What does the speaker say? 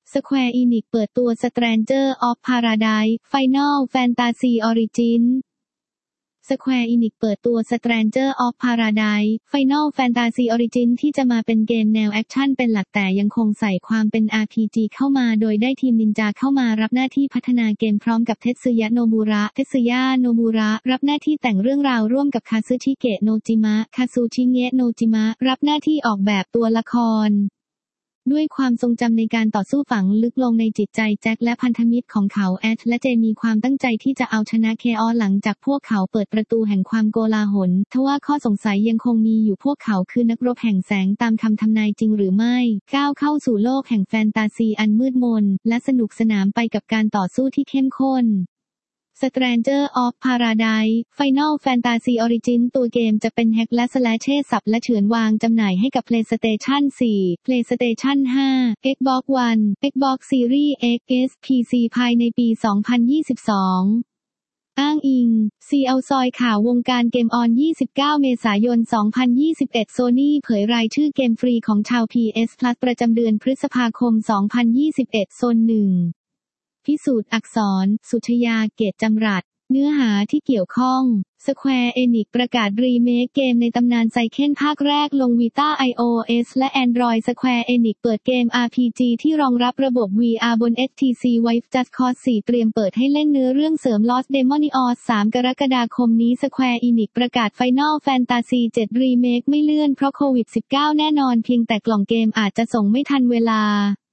Square Enix เปิดตัว Stranger of Paradise Final Fantasy Origin Square Enix เปิดตัว Stranger of Paradise Final Fantasy Origin ที่จะมาเป็นเกมแนวแอคชั่นเป็นหลักแต่ยังคงใส่ความเป็น RPG เข้ามาโดยได้ทีมนินจาเข้ามารับหน้าที่พัฒนาเกมพร้อมกับเทสึยะโนมูระรับหน้าที่แต่งเรื่องราวร่วมกับคาซึชิเกะโนจิมะคาซูชิเงะโนจิมะรับหน้าที่ออกแบบตัวละครด้วยความทรงจำในการต่อสู้ฝังลึกลงในจิตใจแจ็คและพันธมิตรของเขาแอชและเจมีความตั้งใจที่จะเอาชนะเคออสหลังจากพวกเขาเปิดประตูแห่งความโกลาหลทว่าข้อสงสัยยังคงมีอยู่พวกเขาคือนักรบแห่งแสงตามคำทำนายจริงหรือไม่ก้าวเข้าสู่โลกแห่งแฟนตาซีอันมืดมนและสนุกสนานไปกับการต่อสู้ที่เข้มข้นStranger of Paradise Final Fantasy Origin ตัวเกมจะเป็นแฮกและสแลชสับและเฉือนวางจำหน่ายให้กับ PlayStation 4 PlayStation 5 Xbox One Xbox Series X PC ภายในปี 2022 อ้างอิง CL ซอยข่าววงการเกมออน 29 เมษายน 2021 Sony เผยรายชื่อเกมฟรีของชาว PS Plus ประจำเดือนพฤษภาคม 2021 โซน 1พิสูจน์อักษรสุชยาเกตจำรัดเนื้อหาที่เกี่ยวข้อง Square Enix ประกาศรีเมคเกมในตำนานไซเคิลภาคแรกลง Vita iOS และ Android Square Enix เปิดเกม RPG ที่รองรับระบบ VR บน HTC Vive Just Cause 4 เตรียมเปิดให้เล่นเนื้อเรื่องเสริม Lost Demonios 3 กรกฎาคมนี้ Square Enix ประกาศ Final Fantasy 7 Remake ไม่เลื่อนเพราะโควิด -19 แน่นอนเพียงแต่กล่องเกมอาจจะส่งไม่ทันเวลา